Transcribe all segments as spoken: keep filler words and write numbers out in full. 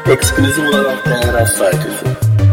Ekskluzif olarak Doğan saytı.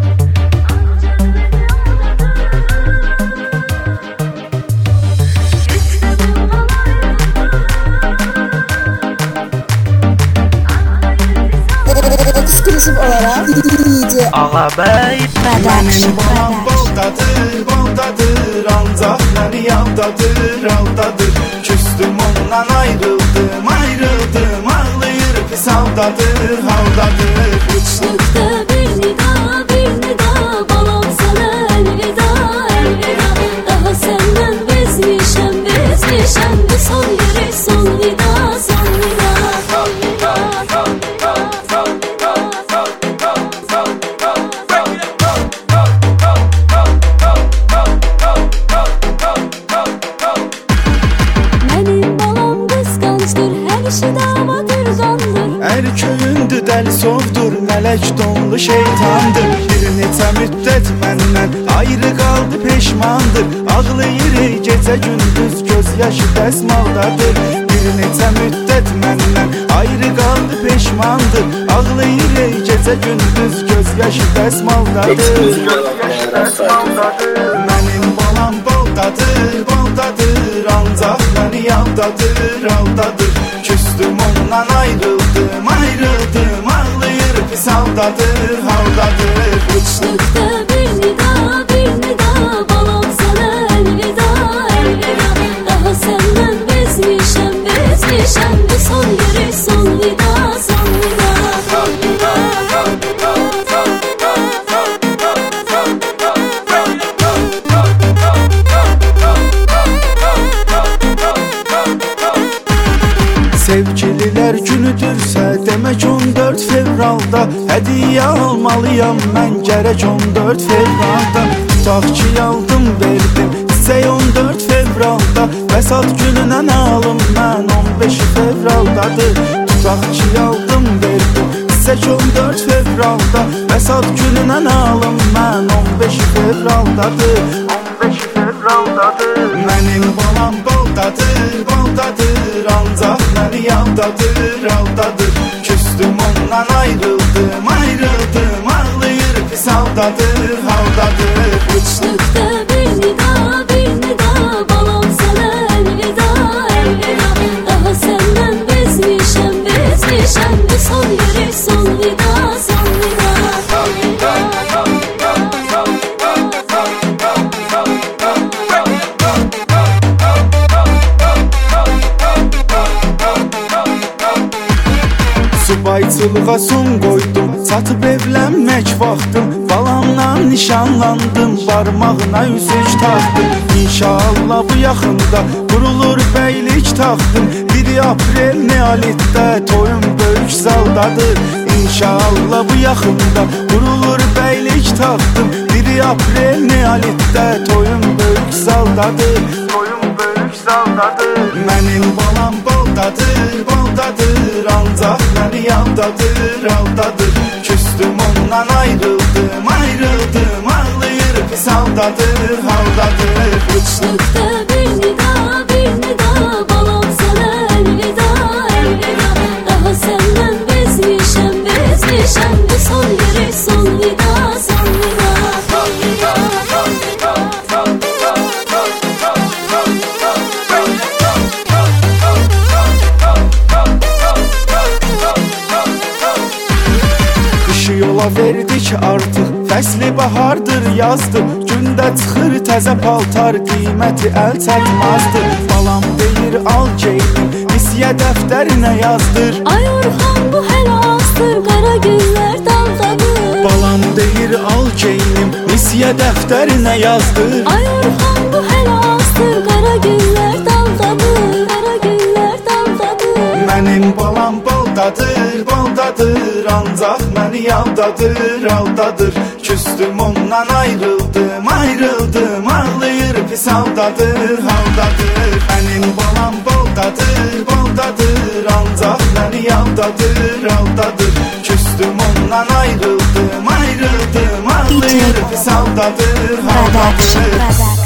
Eksklusif olarak D J Ağabey Benim balam baldadır, baldadır, ancaq məni yavdadır, aldadır. Küstüm ondan ayrıldım, ayrıldım, ağlayır pis haldadır, haldadır. Uçlukta bir nida, bir nida, balam sana elveda, elveda. Daha senden bezmişəm, bezmişəm, bu son yürek, son vida, son vida. Ər köyündür, dəli sovdur, mələk donlu şeytandır. Bir neçə müddət məndən ayrı qaldı, peşmandır. Ağlayır ey gecə gündüz, göz yaşı dəsmaldadır. Bir neçə müddət məndən ayrı qaldı, peşmandır. Ağlayır ey gecə gündüz, göz yaşı dəsmaldadır. Mənim balam baldadır, baldadır, ancaq məni yavdadır, aldadır. Küstüm ondan ayrıldım, ayrıldım, ağlayır pis haldadır, haldadır. Uçlukta bir nida, bir nida, balam sana elveda, elveda. Daha senden bezmişəm, bezmişəm, bu son yürek, son vida, son vida. Sevgililər günüdürsə demək on dörd fevralda hədiyyə almalıyam mən gərək on dörd fevralda. Tutaq ki aldım verdim çiçək on dörd fevralda, Vəsat gününə nə alım mən on beş fevraldadır. Tutaq ki aldım verdim çiçək on dörd fevralda, Vəsat gününə nə alım mən on beş fevraldadır, on beş fevraldadır. Mənim balam baldadır, baldadır, ancaq məni yavdadır, aldadır. Küstüm ondan ayrıldım, ayrıldım, ağlayır pis haldadır, haldadır. Uçlukta bir nida, bir nida, balam sana elveda, elveda. Daha senden bezmişəm, bezmişəm, bu son yürek, son vida, son vida. Subayçılığa son qoydum, çatıb evlənmək vaxtım. Balamla nişanlandım, barmağına üzük taxdım. İnşallah bu yaxında qurulur bəylik taxtım. Bir aprel neolitdə toyum böyük zaldadır. İnşallah bu yaxında qurulur bəylik taxtım. Bir aprel neolitdə toyum böyük zaldadır, toyum böyük zaldadır. Mənim balam baldadır, baldadır, ancaq məni yavdadır, aldadır. Küstüm ondan ayrıldım, ayrıldım, ağlayır pis haldadır, haldadır. Uçlukta bir nida, bir nida, balam sana elveda, elveda. Daha senden bezmişəm, bezmişəm, bu son yürek, son vida, son vida. Yola verdik artıq, fəsli bahardır, yazdır. Gündə çıxır təzə paltar, qiyməti əl çəkmazdır. Balam deyir al geydim, misiyə dəftərinə yazdır. Ay Orxan bu hələ azdır, qara günlər daldadır. Balam deyir al geydim, misiyə dəftərinə yazdır. Ay Orxan bu hələ azdır, qara günlər daldadır, qara günlər daldadır. Mənim balam baldadır, baldadır, ancaq məni yavdadır, aldadır. Küstüm ondan ayrıldım, ayrıldım, ağlayır pis haldadır, haldadır. Mənim balam baldadır, baldadır, ancaq məni yavdadır, aldadır. Küstüm ondan ayrıldım, ayrıldım, ağlayır pis haldadır, haldadır.